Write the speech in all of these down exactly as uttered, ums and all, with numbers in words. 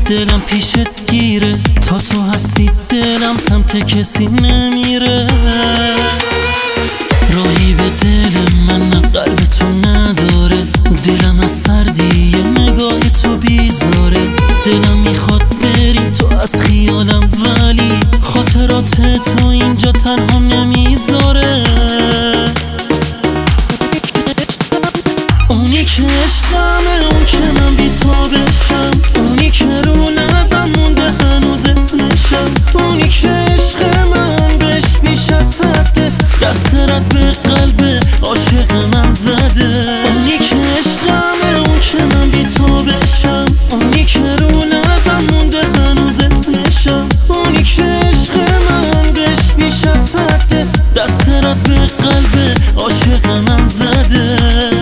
دلم پیشت گیره، تا تو هستی دلم سمت کسی نمیره. راهی به دل من نه قلب تو نداره، دلم از سردی نگاه تو بیزاره. دلم میخواد بری تو از خیالم، ولی خاطرات تو اینجا تنهام نمیذاره. اونی که عشقمه، اون که من بی تو بشم، اونی که رو لبم مونده هنوز اسمشم، اونی که عشق من بهش بیش از حده، دست رد به قلب عاشق من زده. اونی که عشقمه، اون که من بی تو بشم، اونی که رو لبم مونده هنوز اسمشم، اونی که عشق من بهش بیش از حده، دست رد به قلب عاشق من زده.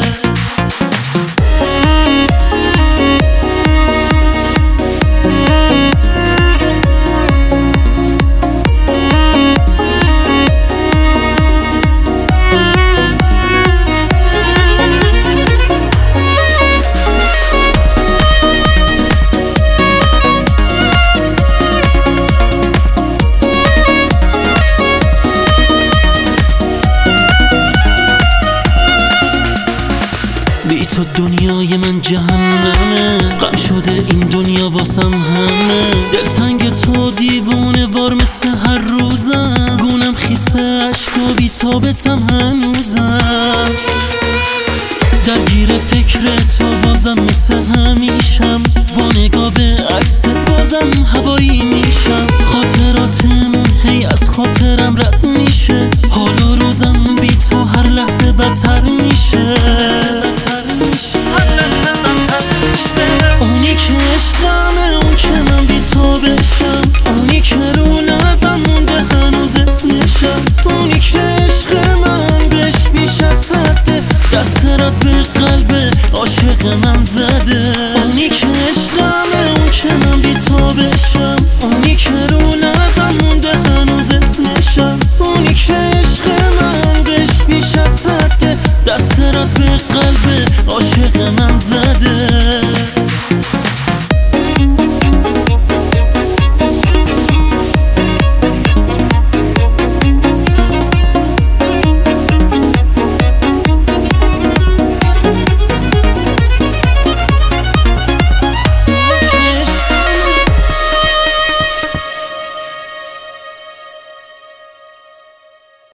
بی تو دنیای من جهنمه، غم شده این دنیا واسم همه. دلتنگ تو دیوونه وار مثل هر روزم، گونم خیسه عشقا بی تابتم هنوزم. درگیر فکر تو بازم مثل همیشم، با نگاه به عکس بازم هوایی میشم. خاطرات